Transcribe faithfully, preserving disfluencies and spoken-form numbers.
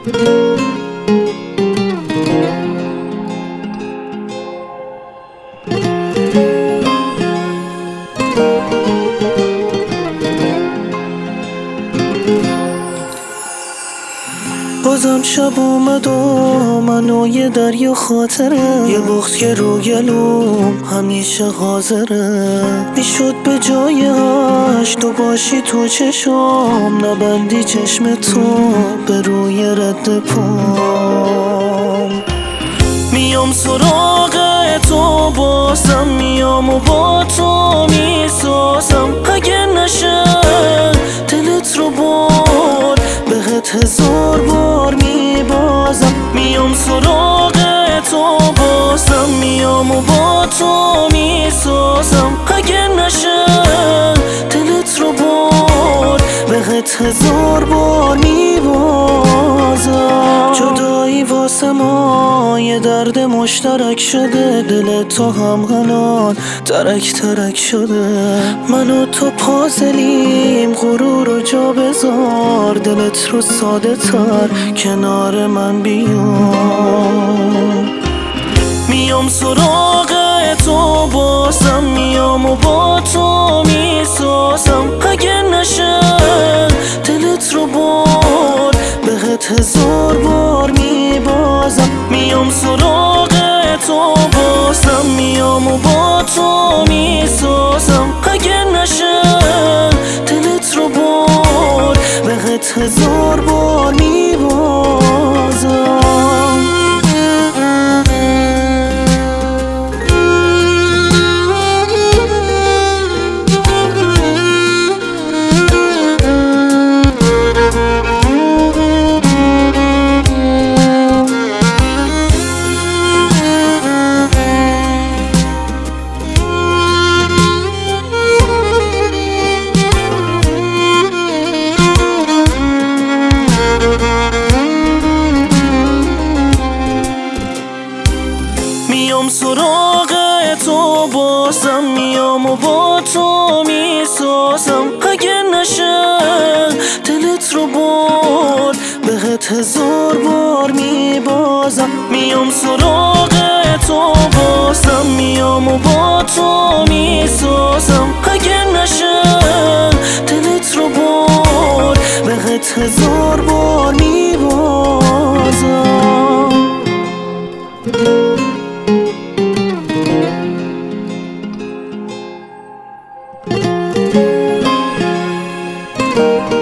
بازم شب اومد و من و یه دریا خاطره، یه بخت که رو گلوم همیشه حاضره. میشد به جای هاش تو باشی تو چشم، نبندی چشم تو به روی رد پام. میام سراغ تو بازم، میام و با تو میسازم. اگه نشه دلت رو برد بهت هزار بار میبازم. میام سراغ تو بازم، میام و با تو میسازم. اگه نشه دلت رو برد بهت هزار بار میبازم. جدایی واسه ما یه درد مشترک شده، دل تو هم الان ترک ترک شده. من و تو پازلیم، غرور رو جا بذار، دلت رو ساده تر کنار من بیام. میام سراغ تو بازم، میام و با تو میسازم. اگه نشه دلت رو برد بهت هزار بار میبازم. میام سراغ تو بازم، میام و با تو میسازم. اگه نشه دلت رو برد بهت هزار بار میبازم. میام سراغ تو بازم، میام و با تو میسازم. اگه نشه دلت رو برد بهت هزار بار میبازم. میام سراغ تو بازم، میام و با تو میسازم. اگه نشه دلت رو برد بهت هزار بار میبازم.